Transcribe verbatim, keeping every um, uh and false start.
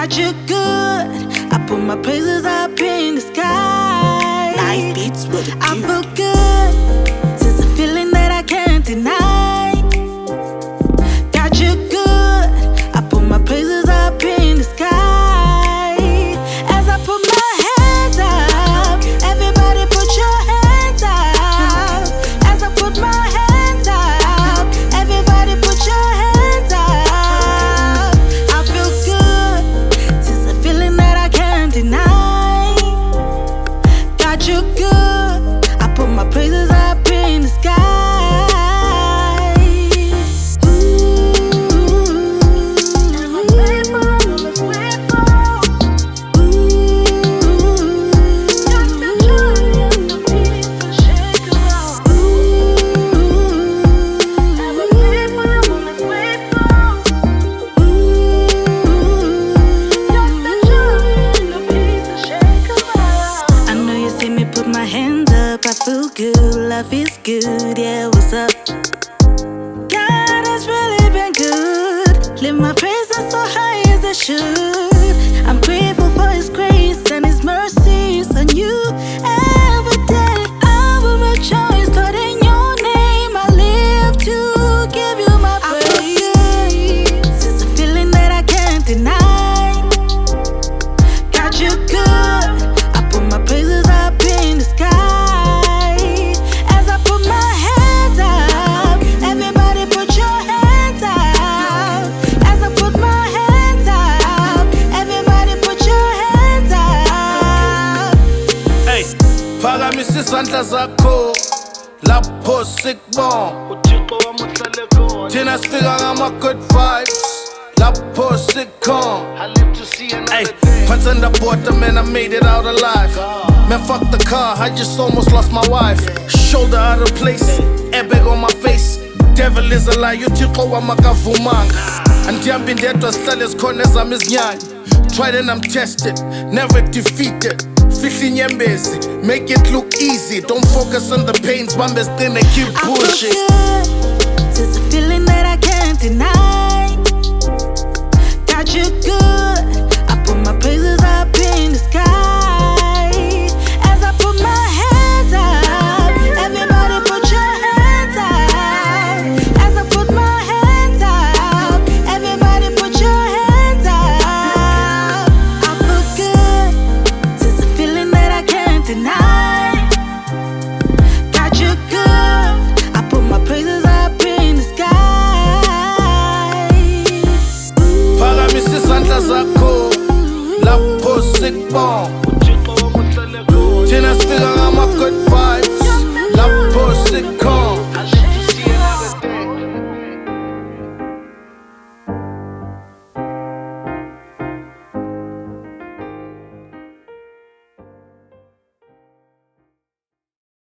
got you good. I put my praises up in the sky. Nice beats with a I cue. feel good. It's a feeling that I can't deny. Got you good. I put my praises up in the sky. As I put my hands up, everybody put your hands up. As I put my hands up, everybody put your hands up. I feel good. It's a feeling that I can't deny. Got you good. I put my praises up in the sky. Put my hands up, I feel good, love is good, yeah, what's up? God has really been good, lift my praises so high as I should. I'm grateful for His grace and His mercies on you every day. I will rejoice, Lord, in your name. I live to give you my praise. It's a feeling that I can't deny. Got you good, I put my praises up in the sky. As I put my hands up, everybody put your hands up. As I put my hands up, everybody put your hands up. Hey, phakamisa izandla zakho lapho sikubona thina sifika ngama-good vibes lapho sikhona. Hey, pants on the bottom and I made it out alive. Man, fuck the car, I just almost lost my wife. Shoulder out of place, airbag on my face. Devil is a lie, you uThixo wamakavumanga. Andihamba ndedwa sihlale zikhona ezam izinyanya. Tried and I'm tested, never defeated. Fihla inyembezi, make it look easy. Don't focus on the pains, bambes then and keep pushing. I feel good, it's a feeling that I can't deny. Got you good, I put my praises up in the sky. As I put my hands up, everybody put your hands up. As I put my hands up, everybody put your hands up. I feel good, it's a feeling that I can't deny. Got you good, I put my praises up in the sky. Phakamisa izandla zakho lapho sikubona thina sifika ngama-good vibes